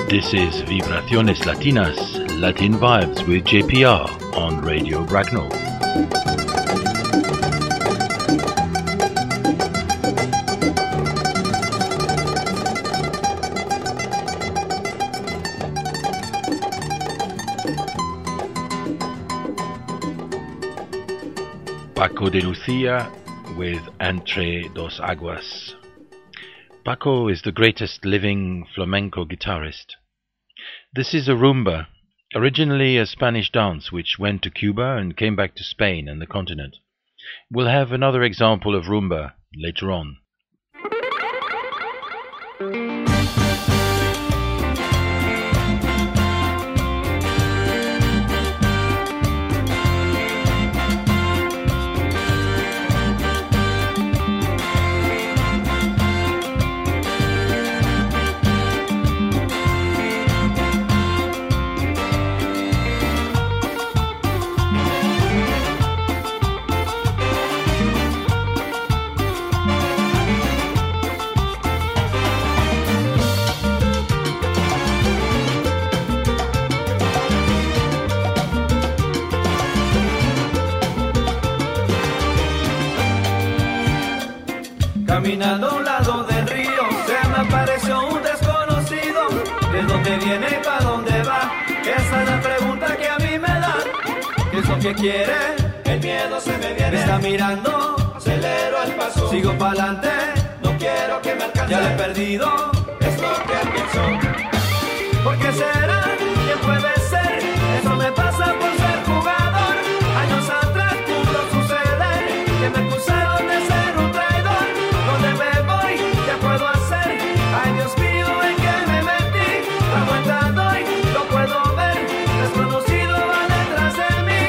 This is Vibraciones Latinas, Latin Vibes with JPR on Radio Bracknell. Paco de Lucia with Entre Dos Aguas. Paco is the greatest living flamenco guitarist. This is a rumba, originally a Spanish dance which went to Cuba and came back to Spain and the continent. We'll have another example of rumba later on. Caminando a un lado del río, se me apareció un desconocido. ¿De dónde viene y para dónde va? Esa es la pregunta que a mí me da. ¿Qué es lo que quiere? El miedo se me viene. Me está mirando, acelero el paso. Sigo pa'lante, no quiero que me alcance. Ya le he perdido, es lo que pienso. ¿Por qué será? ¿Quién puede ser? Eso me pasa por ser jugador. Años atrás pudo suceder que me acusaron de ser un traidor. ¿Dónde me voy? ¿Qué puedo hacer? Ay, Dios mío, ¿en qué me metí? La vuelta doy, lo puedo ver. Desconocido va detrás de mí.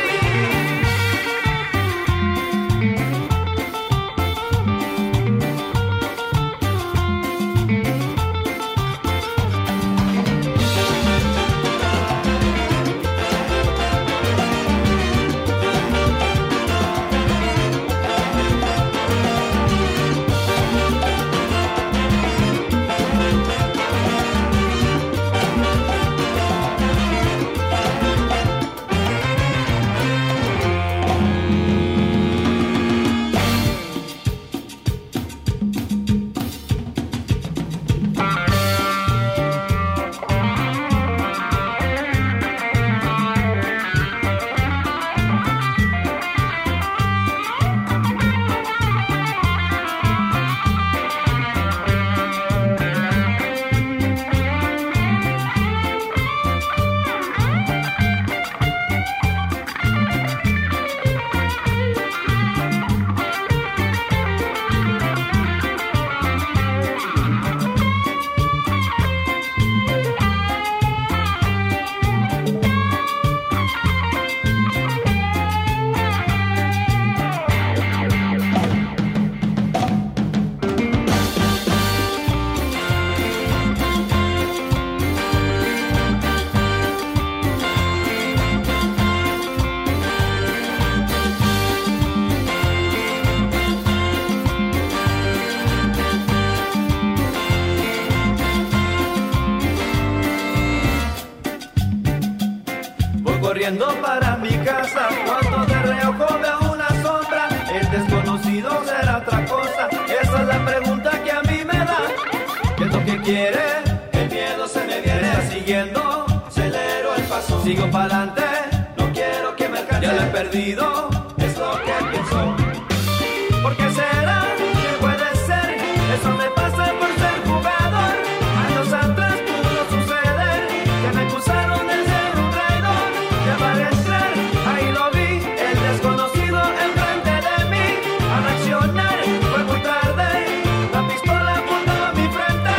Para mi casa, cuando de reojo veo una sombra, el desconocido será otra cosa. Esa es la pregunta que a mí me da. ¿Qué es lo que quiere? El miedo se me viene. Me está siguiendo, acelero el paso. Sigo pa'lante, no quiero que me alcance. Ya lo he perdido, es lo que pienso. ¿Por qué será? ¿Qué puede ser? Eso me pasa por ser jugador. Años atrás pudo suceder que me acusaron de ser un traidor. Para entrar, ahí lo vi, el desconocido enfrente de mí. A reaccionar, fue muy tarde, la pistola apuntaba a mi frente.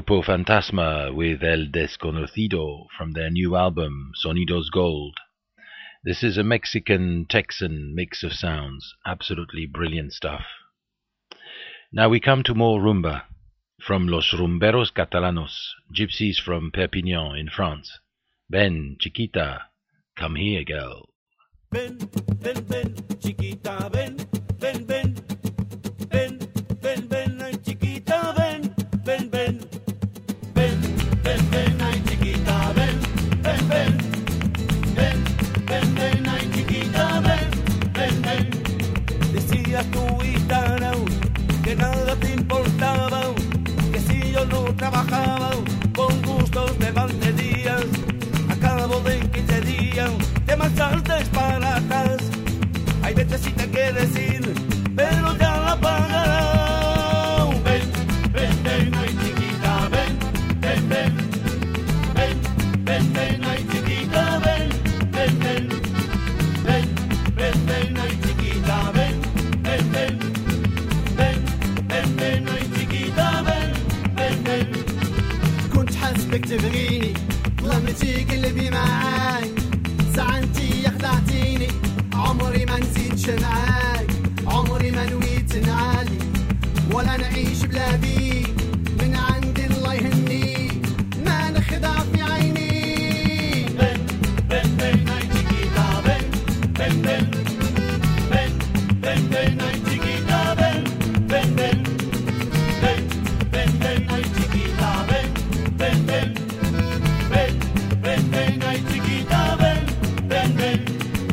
Grupo Fantasma with El Desconocido from their new album Sonidos Gold. This is a Mexican-Texan mix of sounds, absolutely brilliant stuff. Now we come to more rumba, from Los Rumberos Catalanos, gypsies from Perpignan in France. Ven, chiquita, come here, girl. Ven, ven, ven, chiquita, ven, ven, ven. Ven, ven, ven, ay chiquita, ven, ven, ven. Ven, ven, ven, ay chiquita, ven, ven, ven. Ven, ven, ven, ay chiquita, ven, ven, ven. Decías tu gitana que nada te importaba, que si yo no trabajaba, con gustos me mantendías. A cabo de 15 días te marchaste para atrás. Hay veces sí te quieres ir, pero ya la pagarán. Ven, ven, ven, ay chiquita, ven, ven, ven. Ven, ven, ven, ay chiquita, ven, ven, ven. Ven, ven, ven, ay chiquita, ven, ven, ven. Ven, ven, ven, ay chiquita, ven, ven, ven. كنت حاسبك تبغيني ظلمتي قلبي معاك زعلتي خدعتيني عمري ما نزيدش معاك عمري ما نويت نعالي ولا نعيش بلا بيك من عند الله يهنيك ما نخدع في عيني Ven, ven, ven, ay chiquita, ven, ven, ven. Ven, ven, ven, ay chiquita, ven, ven, ven. Ven, ven, ven, ay chiquita, ven, ven, ven. Ven, ven, ven, ay chiquita, ven, ven, ven.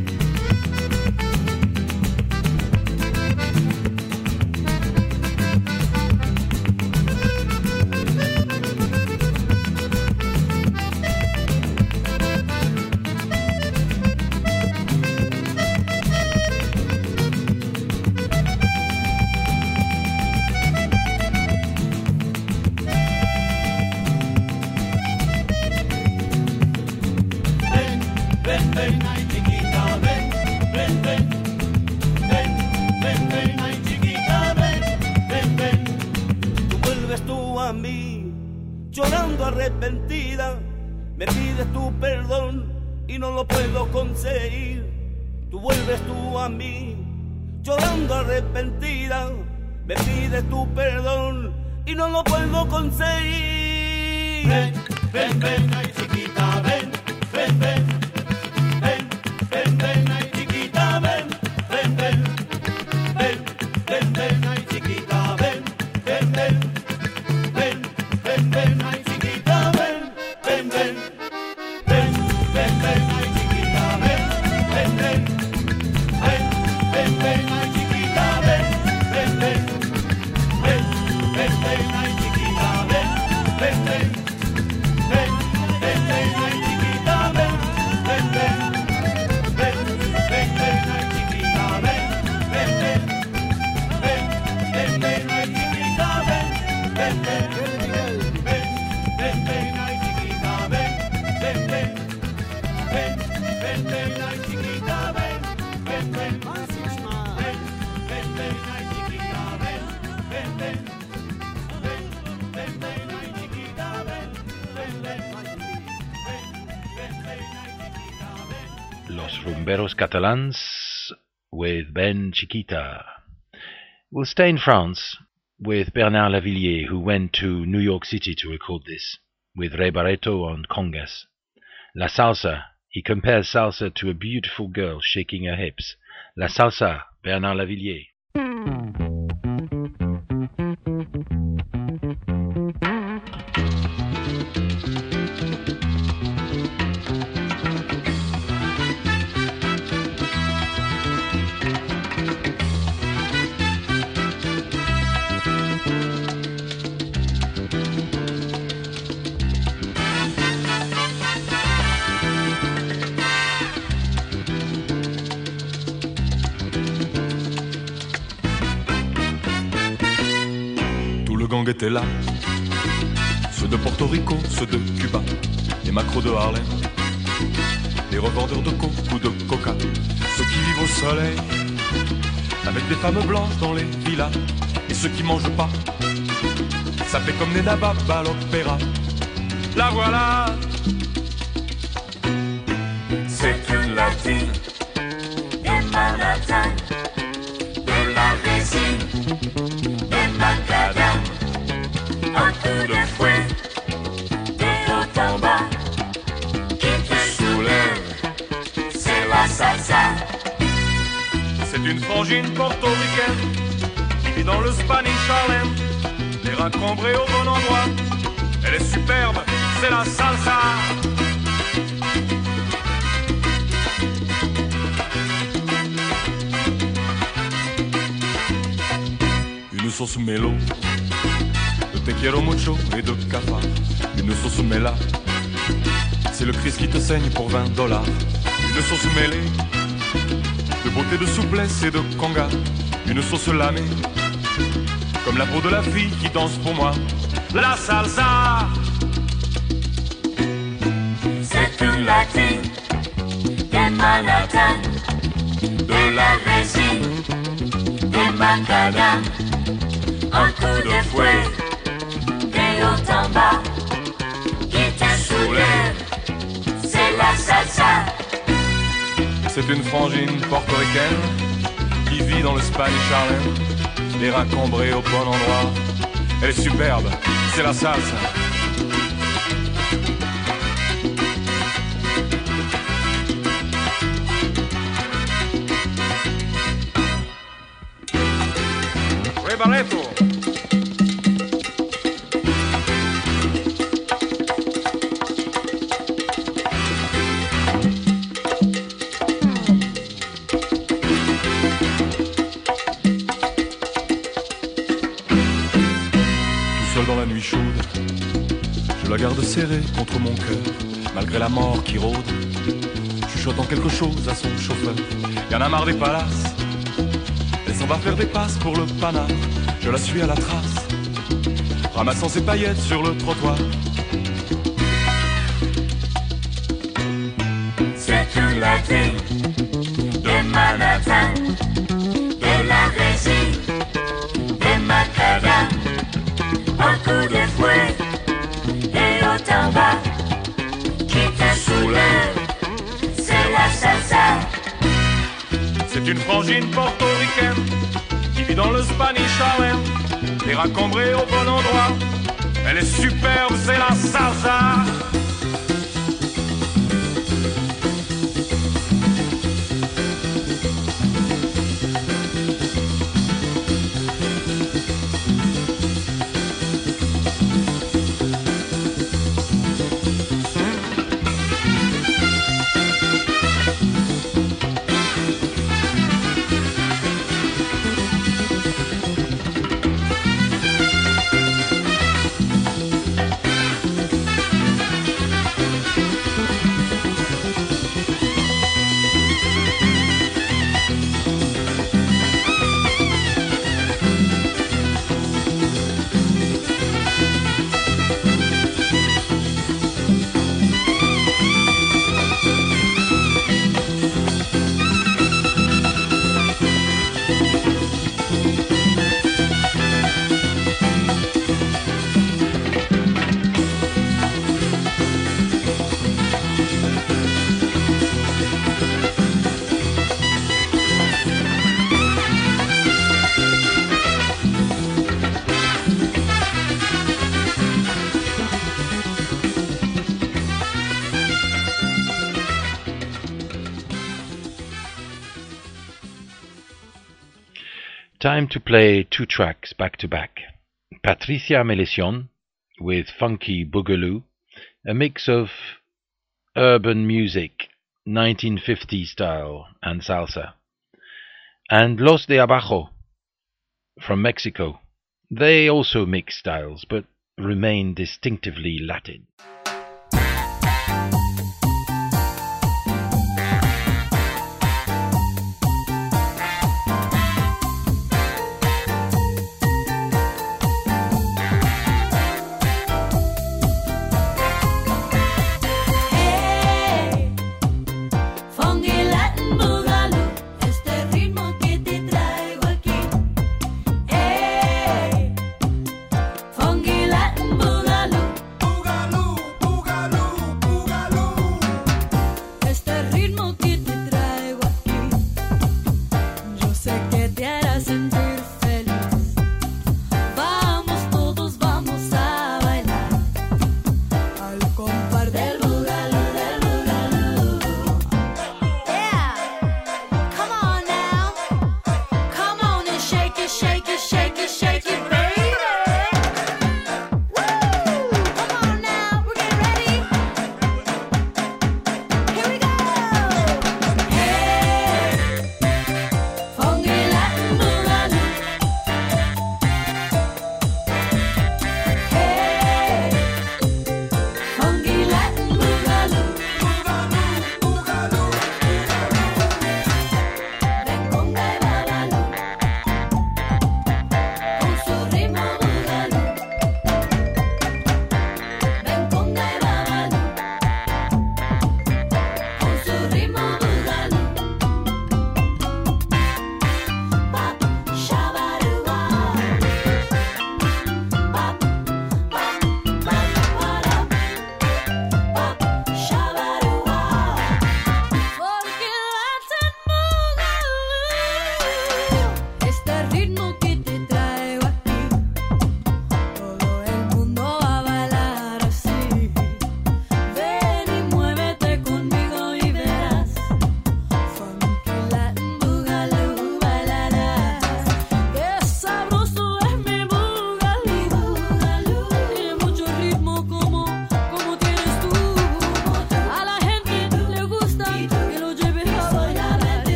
Ven, ven, ven, ay chiquita, ven, ven, ven. Ven, ven, ven, ay chiquita, ven, ven, ven. Tú vuelves tú a mí, llorando arrepentida. Me pides tu perdón y no lo puedo conseguir. Tú vuelves tú a mí, llorando arrepentida. Me pides tu perdón y no lo puedo conseguir. Ven, ven, ven, ay chiquita, ven, ven, ven. Ven, ven, ven, ay chiquita, ven, ven, ven. Ven, ven, ven, ay chiquita, ven, ven, ven. Ven, ven, ven, ay chiquita, ven, ven, ven. Ven, ven, ven, ay chiquita, ven, ven, ven. Ven, ven, ven, ay chiquita, ven, ven, ven. Ven, ven, ven, ay chiquita, ven, ven, ven. Ven, ven, ven, ay chiquita, ven, ven, ven. Ven, ven, ven, ay chiquita, ven, ven, ven. Ven, ven, ven, ay chiquita, ven, ven, ven. قلبي قلبي Ven, ven, ven, ay chiquita, ven, ven, ven. Ven, ven, ven, ay chiquita, ven, ven, ven. ما نسيتش معاك Ven, ven, ven, ay chiquita, ven, ven, ven. Ven, ven, ven, ay chiquita, ven, ven, ven. Ven, ven, ven, ay chiquita, ven. Los Rumberos Catalans with Ben Chiquita. We'll stay in France with Bernard Lavillier, who went to New York City to record this, with Ray Barretto on congas. La salsa, he compares salsa to a beautiful girl shaking her hips. La salsa, Bernard Lavillier. Le gang était là, ceux de Porto Rico, ceux de Cuba, les macros de Harlem, les revendeurs de coke ou de coca, ceux qui vivent au soleil, avec des femmes blanches dans les villas, et ceux qui mangent pas, ça fait comme des nababs à l'opéra. La voilà. C'est une latine des Manhattan, de la résine, des macadam, un coup de fouet, des hauts en bas, qui te soulève, c'est la salsa. C'est une frangine portoricaine qui vit dans le Spanish Harlem, les reins cambrés au bon endroit. Elle est superbe, c'est la salsa. Une sauce mélo, de te quiero mucho et de cafard. Une sauce méla, c'est le Christ qui te saigne pour $20. Une sauce mêlée, de beauté, de souplesse et de conga. Une sauce lamée, comme la peau de la fille qui danse pour moi. La salsa. C'est une latine des Manhattan, de la résine, des macadam, un coup de fouet, des hauts en bas, qui te soulève, c'est la salsa. C'est une frangine portoricaine qui vit dans le Spanish Harlem, les reins cambrés au bon endroit. Elle est superbe, c'est la salsa. Barreto. Tout seul dans la nuit chaude, je la garde serrée contre mon cœur, malgré la mort qui rôde, chuchotant quelque chose à son chauffeur. Y'en a marre des palaces, elle s'en va faire des passes pour le panard. Je la suis à la trace, ramassant ses paillettes sur le trottoir. C'est une latine de Manhattan, de la résine, des macadam, un coup de fouet, et haut en bas, qui te soulève, c'est la salsa. C'est une frangine portoricaine qui vit dans le Spanish Harlem, les reins cambrés au bon endroit. Elle est superbe, c'est la salsa. Time to play two tracks back to back. Patricia Melecion with Funky Boogaloo, a mix of urban music, 1950 style and salsa. And Los de Abajo from Mexico. They also mix styles but remain distinctively Latin. Funky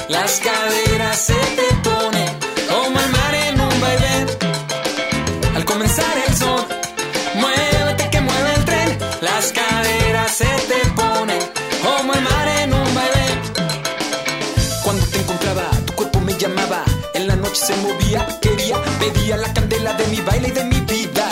las caderas se te ponen como el mar en un baile. Al comenzar el son, muévete que mueve el tren, las caderas se te ponen como el mar en un baile. Cuando te encontraba, tu cuerpo me llamaba, en la noche se movía, quería, pedía la candela de mi baile y de mi vida.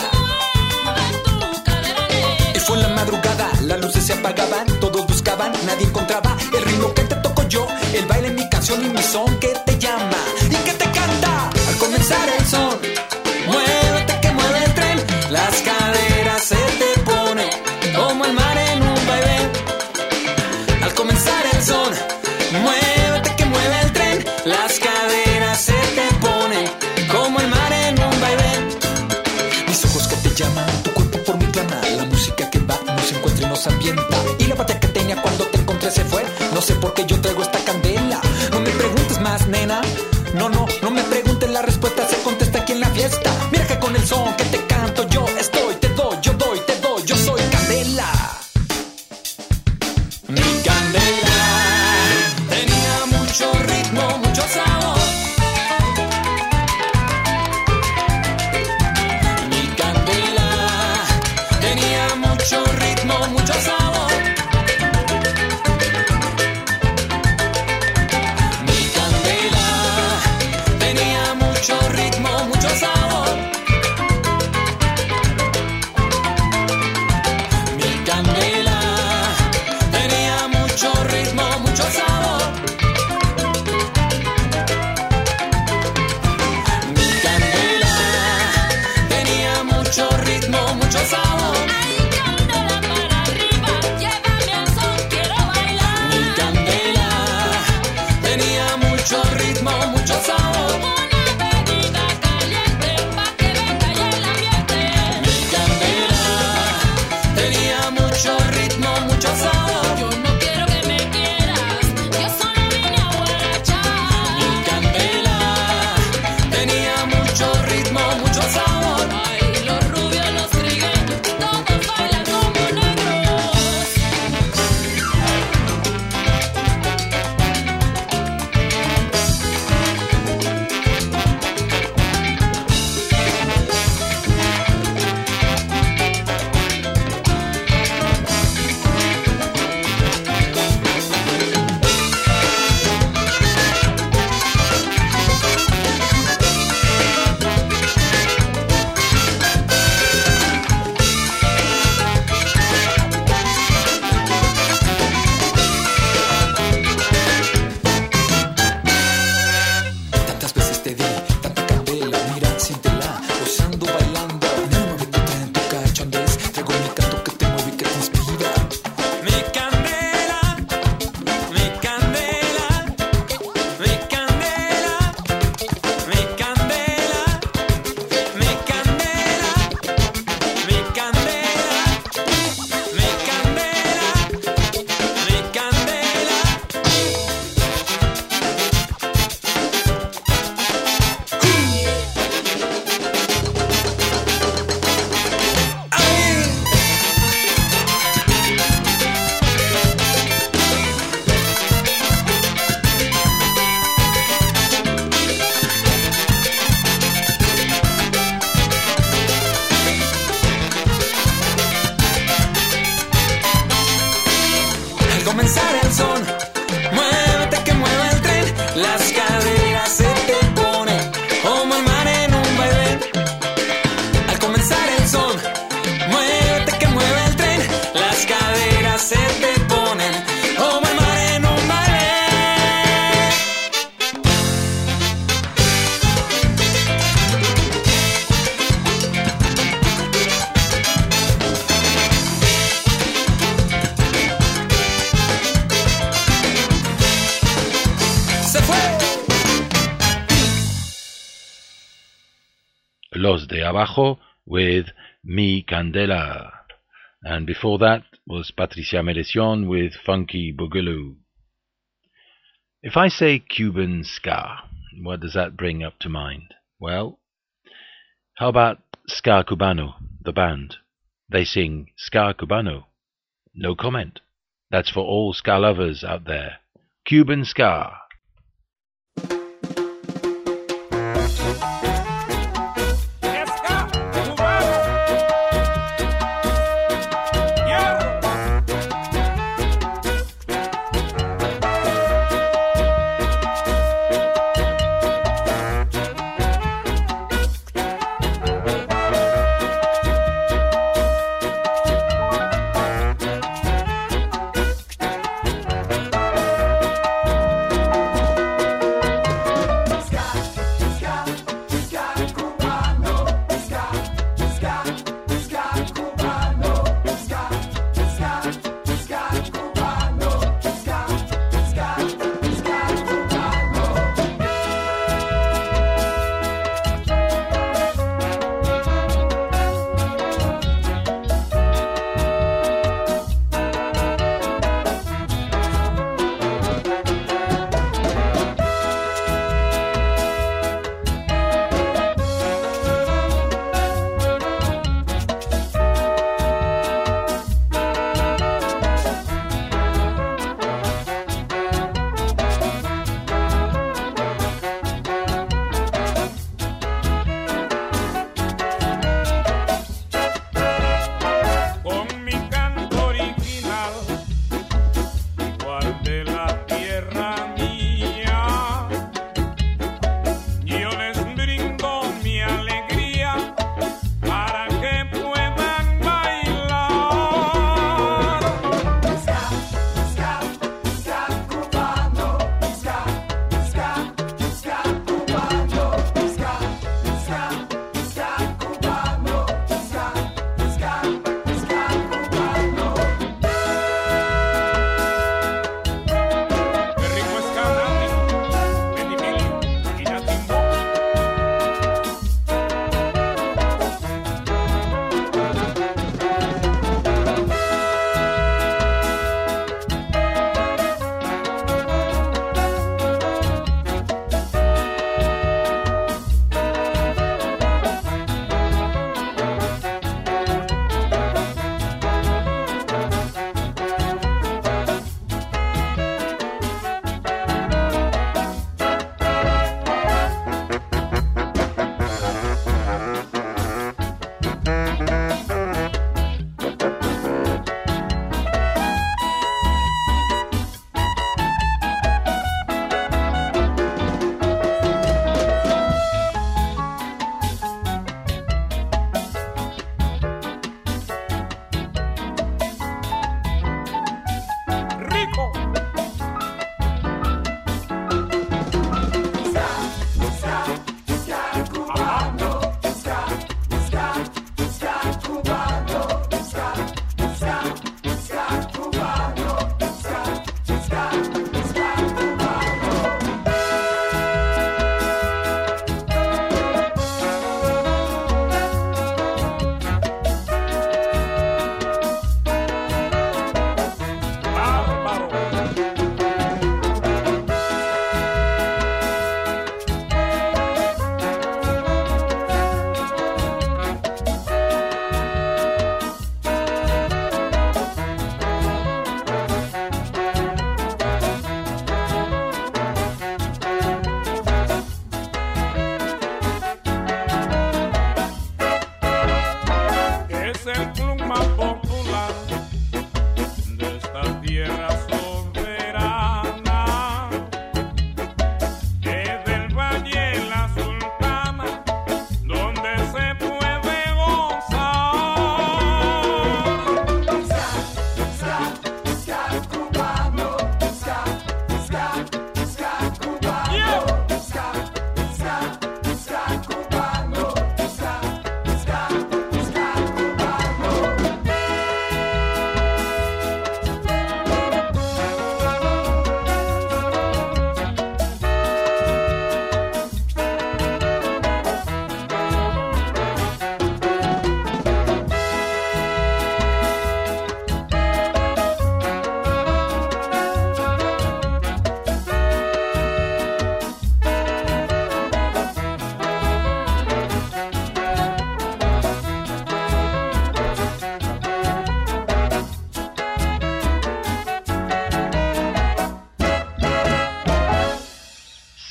Y fue en la madrugada, las luces se apagaban, todos buscaban, nadie encontraba el ritmo que te toco yo, el baile, mi canción y mi son que te llama y que te canta. Al comenzar el son, muévete que mueve el tren, las caderas se te ponen como el mar en un baile. Al comenzar el son, muévete que mueve el tren, las caderas se te ponen como el mar en un baile. Mis ojos que te llaman, tu cuerpo por mí clama, la música que va nos encuentra y nos ambienta. Y la batalla que tenía cuando te encontré se fue, no sé por qué yo traigo esta candela. No me preguntes más, nena, no me preguntes, la respuesta se contesta aquí en la fiesta. Mira que con el son que te canto yo estoy, te doy, yo doy, te doy, yo soy candela. Mi candela tenía mucho ritmo, mucho sabor. Mi candela tenía mucho ritmo, mucho sabor. Mi candela tenía mucho ritmo, mucho sabor. Mi candela tenía mucho ritmo, mucho sabor. Mi candela tenía mucho ritmo, mucho sabor. Ay, candela para arriba, llévame al son, quiero bailar. Mi candela tenía mucho ritmo, mucho sabor. Una bebida caliente pa' que venga ya el ambiente. Mi candela tenía mucho ritmo, mucho sabor. Yo no quiero que me quieras, yo solo vine a guarachar. Mi candela tenía mucho ritmo, mucho sabor. Ay, los rubios, los trigueños, todos bailan como negros. Tantas veces te di tanta candela, mira, siéntela, gozando, bailando. No me te traen tu cachondez, traigo mi canto que te mueve y que te inspira. Mi candela, mi candela, mi candela, mi candela, mi candela, mi candela, mi candela, mi candela. Al comenzar el son, muévete que mueve el tren, las caderas se te ponen como el mar en un baile. Al comenzar el son, muévete que mueve el tren, las caderas se te ponen como el mar en un baile. Se fue. Los de Abajo with Mi Candela. And before that was Patricia Melecion with Funky Boogaloo. If I say Cuban ska, what does that bring up to mind? Well, how about Ska Cubano, the band? They sing Ska Cubano. No comment. That's for all ska lovers out there. Cuban ska.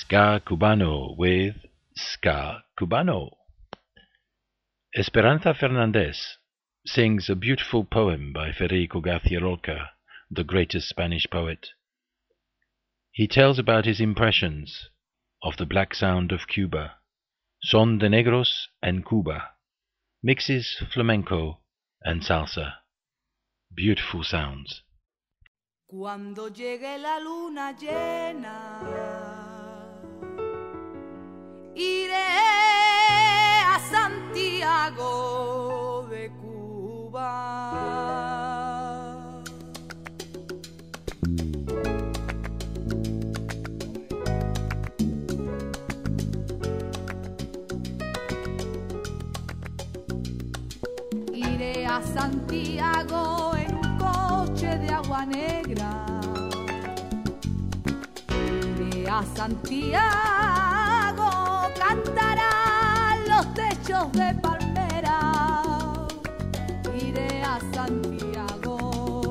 Ska Cubano with Ska Cubano. Esperanza Fernandez sings a beautiful poem by Federico García Lorca, the greatest Spanish poet. He tells about his impressions of the black sound of Cuba. Son de Negros en Cuba. Mixes flamenco and salsa. Beautiful sounds. Cuando llegue la luna llena, iré a Santiago de Cuba. Iré a Santiago en un coche de agua negra. Iré a Santiago, cantarán los techos de palmera. Iré a Santiago.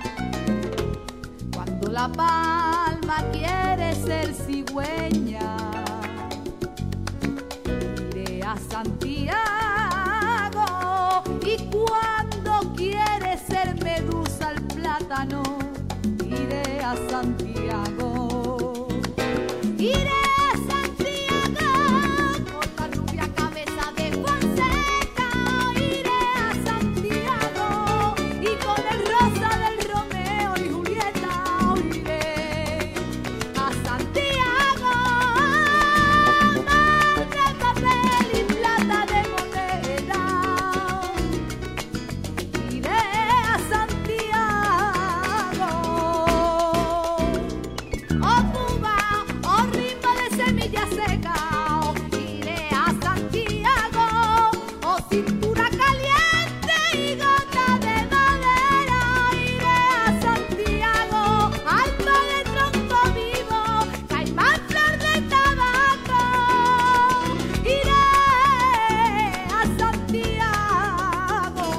Cuando la palma quiere ser cigüeña, iré a Santiago. Y cuando quiere ser medusa el plátano, iré a Santiago. Iré a Santiago con la rubia cabeza de Fonseca. Iré a Santiago y con el rosa del Romeo y Julieta. Iré a Santiago, mar de papel y plata de moneda. Iré a Santiago. Oh Cuba, oh ritmo de semilla seca. Iré a Santiago. Oh cintura caliente y gota de madera. Iré a Santiago. Alma de tronco vivo, caimán flor de tabaco. Iré a Santiago.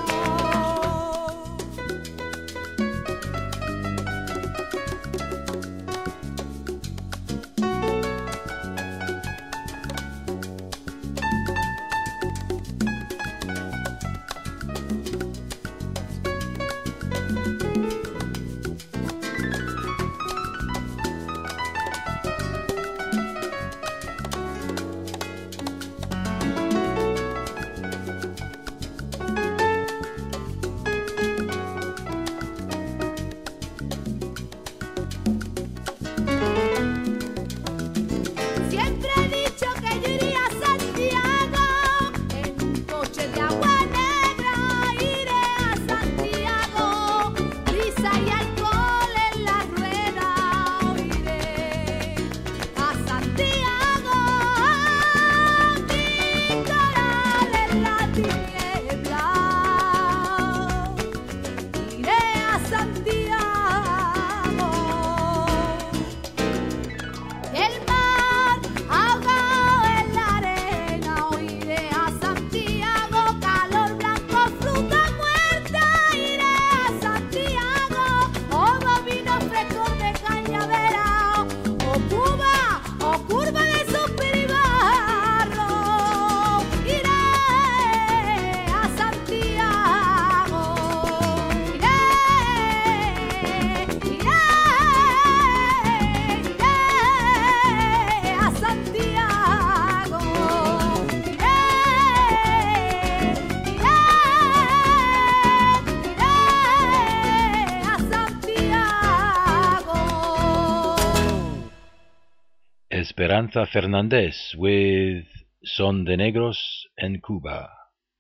Siempre he dicho que yo iría a Santiago en un coche de agua negra. Iré a Santiago, prisa y alcohol en la rueda. Iré a Santiago, tintoral en la tiniebla. Iré a Santiago. El mar ahogado en la arena. Iré a Santiago, calor blanco, fruta muerta. Iré a Santiago, como vino fresco de cañavera. Oh Cuba, oh curva de suspiro y barro. Iré a Santiago. Iré a Santiago. Iré a Santiago. Esperanza Fernandez with Son de Negros en Cuba.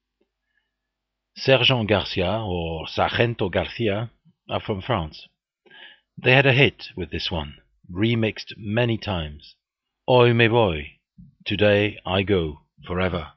Sergent Garcia or Sargento Garcia are from France. They had a hit with this one, remixed many times. Hoy me voy, today I go, forever.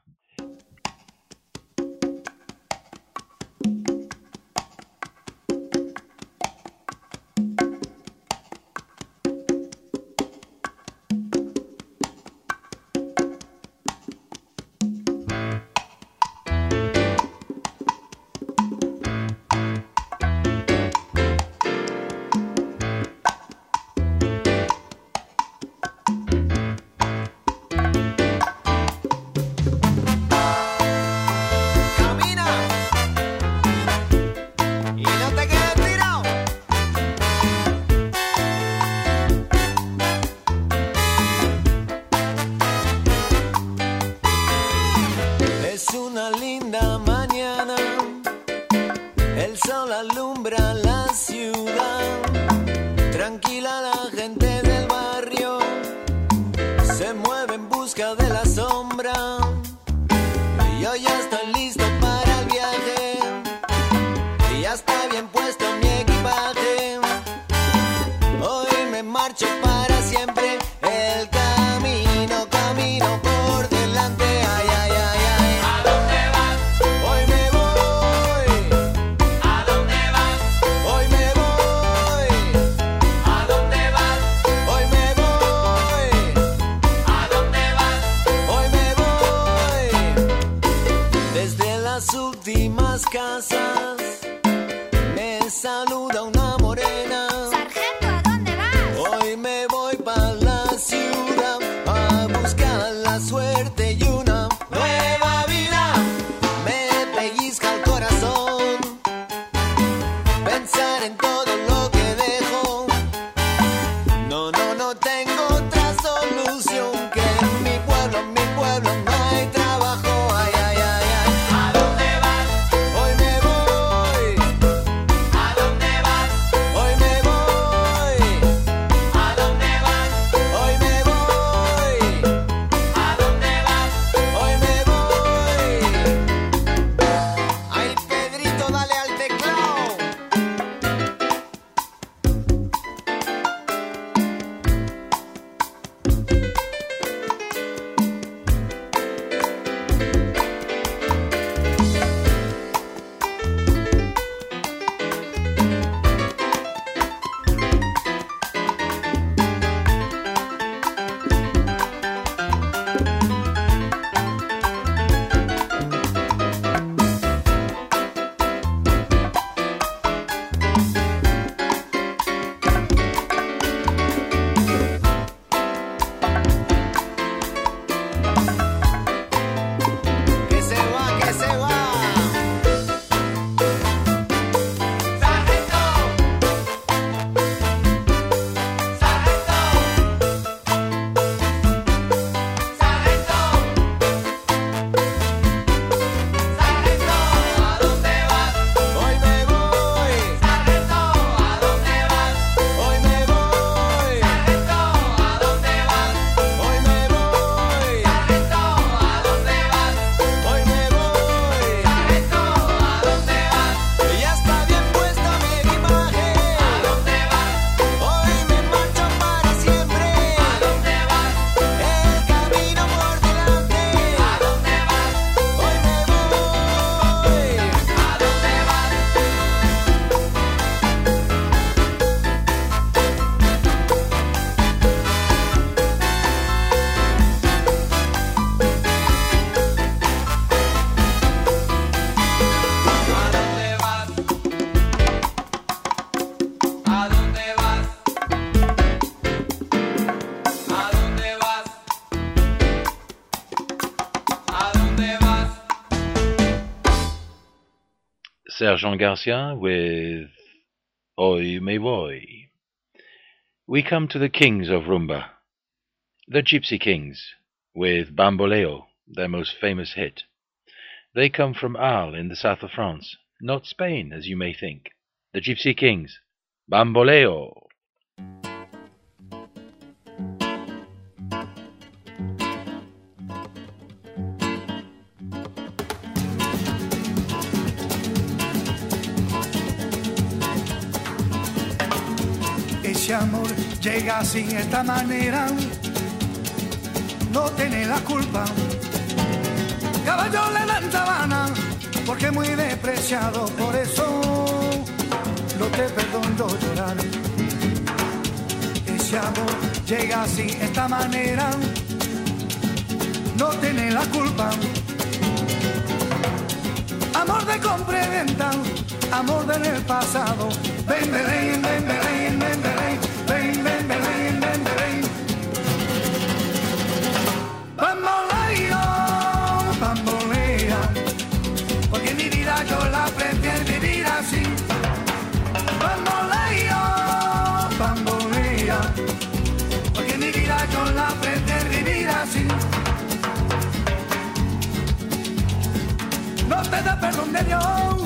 busca de la sombra. Yo ya estoy listo para el viaje. Ya está bien puesto mi equipaje. Hoy me marcho para siempre. El camino, camino por delante. Ay, ay, ay, ay. ¿A dónde vas? Hoy me voy. ¿A dónde vas? Hoy me voy. ¿A dónde vas? Hoy me voy. ¿A dónde vas? Hoy me voy. Desde las últimas casas me saluda una morena. Sargento, ¿a dónde vas? Hoy me voy para la ciudad a buscar la suerte y una nueva vida. Me pellizca el corazón pensar en todo lo que dejo. No, no, no tengo otra solución que en mi pueblo no hay trabajo. Ay, ay, ay, ay. ¿A dónde vas? Hoy me voy. ¿A dónde vas? Hoy me voy. ¿A dónde vas? Hoy me voy. ¿A dónde vas? Hoy me voy. Ay, Pedrito, dale al teclado. Que se va, que se va. ¡Sargento! ¡Sargento! ¡Sargento! ¡Sargento! ¿A dónde vas? Hoy me voy. ¡Sargento! ¿A dónde vas? Hoy me voy. ¡Sargento! ¿A dónde vas? Hoy me voy. ¡Sargento! ¿A dónde vas? Hoy me voy. ¡Sargento! ¿A dónde vas? Ya está bien puesto mi equipaje. ¿A dónde vas? Hoy me marcho para siempre. ¿A dónde vas? El camino por delante. ¿A dónde vas? Hoy me voy. ¿A dónde vas? ¿A dónde vas? ¿A dónde vas? ¿A dónde vas? ¿A dónde vas? Sergeant Garcia with Hoy Me Voy. We come to the kings of rumba, the Gypsy Kings, with Bamboleo, their most famous hit. They come from Arles in the south of France, not Spain, as you may think. The Gypsy Kings, Bamboleo. Ese amor llega así, esta manera, no tiene la culpa. Caballo le dan sabana, porque es muy despreciado, por eso no te perdono llorar. Ese amor llega así, esta manera, no tiene la culpa. Amor de compra y venta, amor del pasado. Ven, Belén, ven, Belén, ven, Belén, ven, ven, Belén, ven, Belén. Bamboleo, bambolea, porque mi vida yo la prefiero vivir así. Bamboleo, bambolea, porque mi vida yo la prefiero vivir así. No te da perdón de Dios.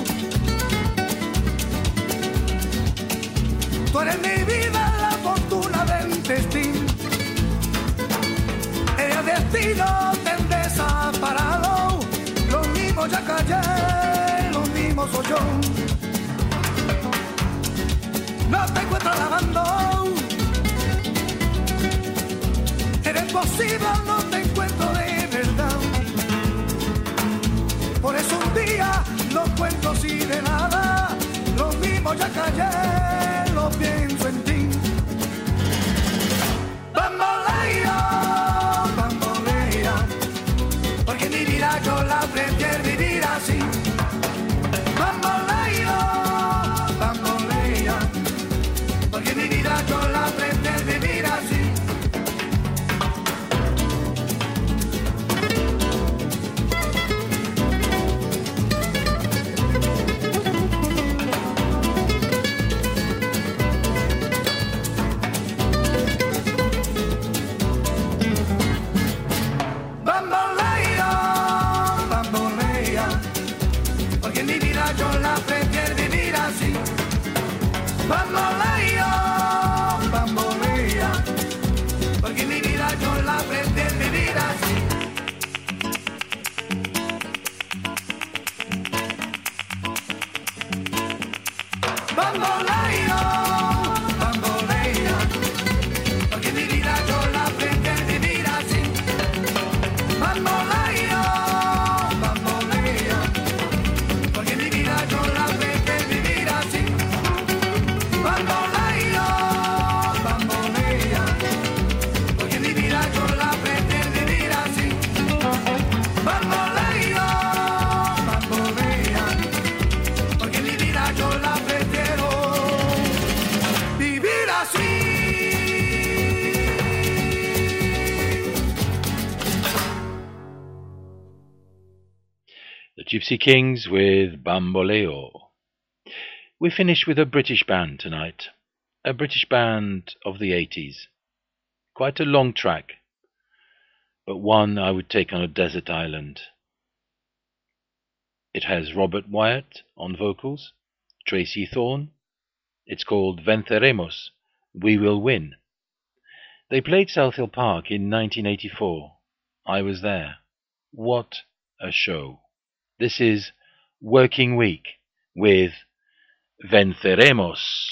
Tú eres mi vida, la fortuna del destino. Ella de destinos te han desamparado. Lo mismo ya callé, lo mismo soy yo. No te encuentro lavando, eres posible, no te encuentro de verdad. Por eso un día no cuento así de nada. Lo mismo ya callé, lo pienso en ti. Bambolea, bambolea, porque mi vida yo la prefiero vivir así. Bambolea, bambolea, porque mi vida yo la prefiero vivir así. Bambolea, bambolea, porque mi vida yo la prefiero vivir así. Bambolea, bambolea, porque mi vida yo la prefiero vivir así. Bambolea, bambolea, porque mi vida yo la prefiero vivir así. Bambolea, bambolea, porque mi vida yo la prefiero vivir así. Bambolea, bambolea, porque mi vida yo la prefiero vivir así. The Gypsy Kings with Bamboleo. We finish with a British band tonight, a British band of the 80s. Quite a long track, but one I would take on a desert island. It has Robert Wyatt on vocals, Tracy Thorn. It's called Venceremos, We Will Win. They played South Hill Park in 1984. I was there. What a show. This is Working Week with Venceremos.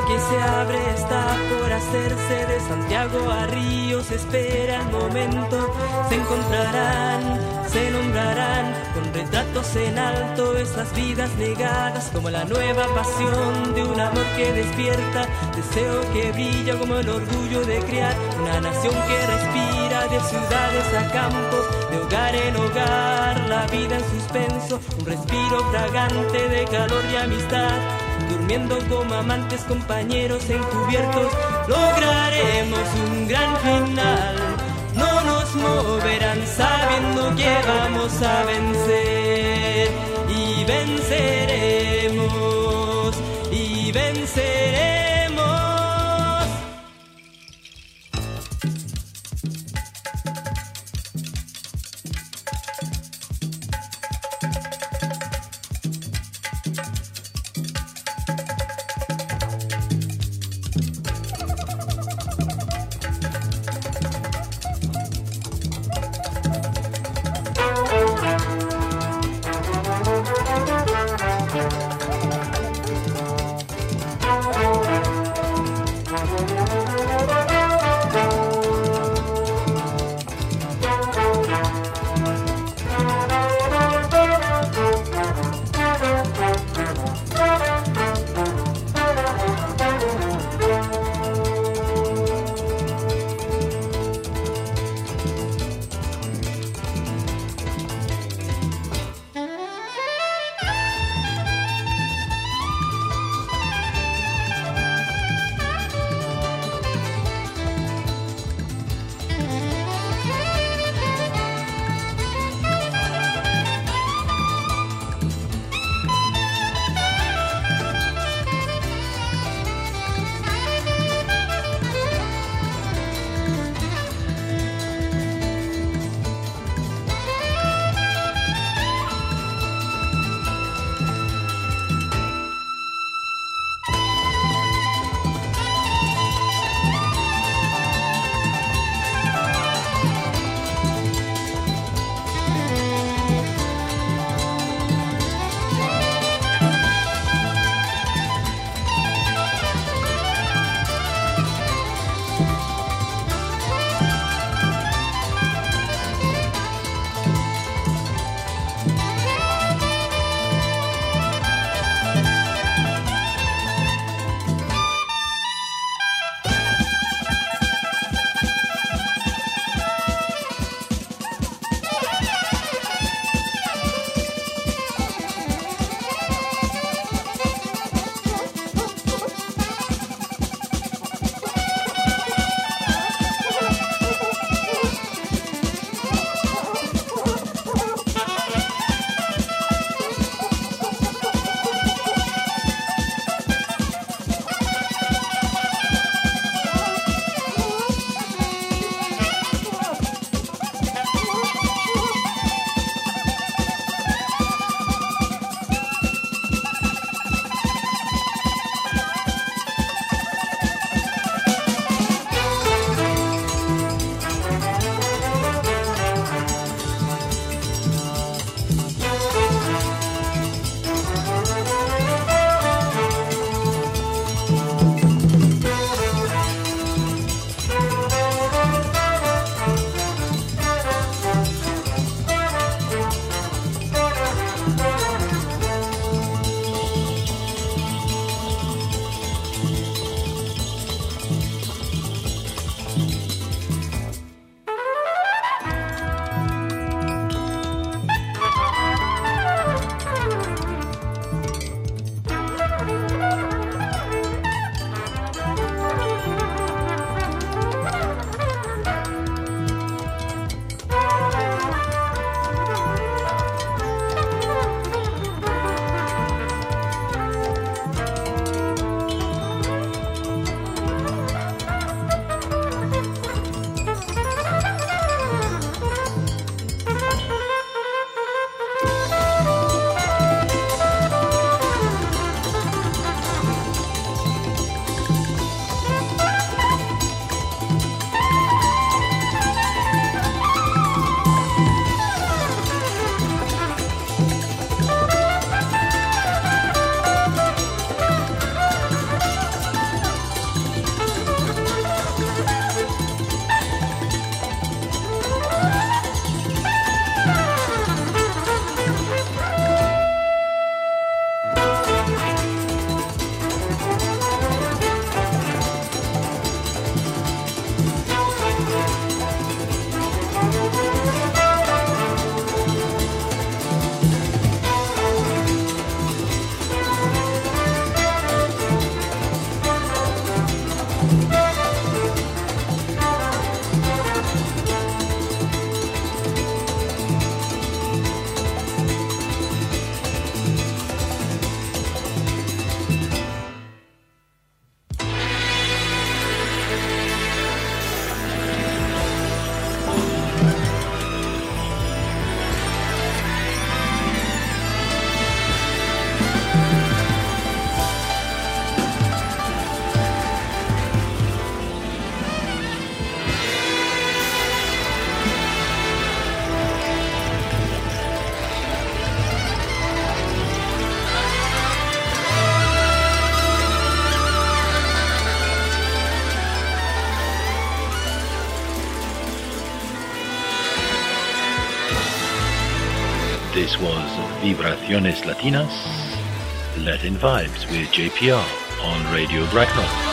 que se abre está por hacerse. De Santiago a Río se espera el momento. Se encontrarán, se nombrarán con retratos en alto esas vidas negadas, como la nueva pasión de un amor que despierta, deseo que brilla como el orgullo de crear una nación que respira de ciudades a campos, de hogar en hogar, la vida en suspenso, un respiro fragante de calor y amistad, durmiendo como amantes, compañeros encubiertos, lograremos un gran final. No nos moverán sabiendo que vamos a vencer y venceremos y venceremos. This was Vibraciones Latinas, Latin Vibes with JPR on Radio Bracknell.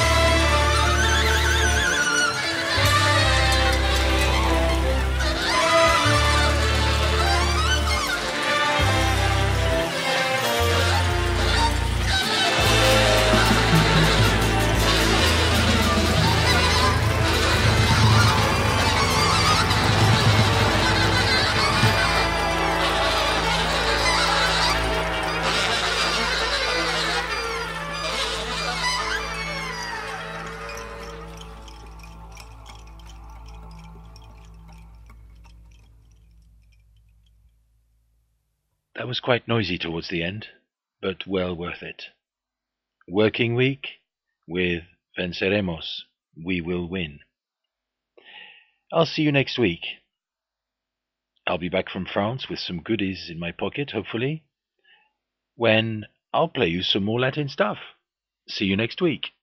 That was quite noisy towards the end, but well worth it. Working week with Venceremos, we will win. I'll see you next week. I'll be back from France with some goodies in my pocket, hopefully, when I'll play you some more Latin stuff. See you next week.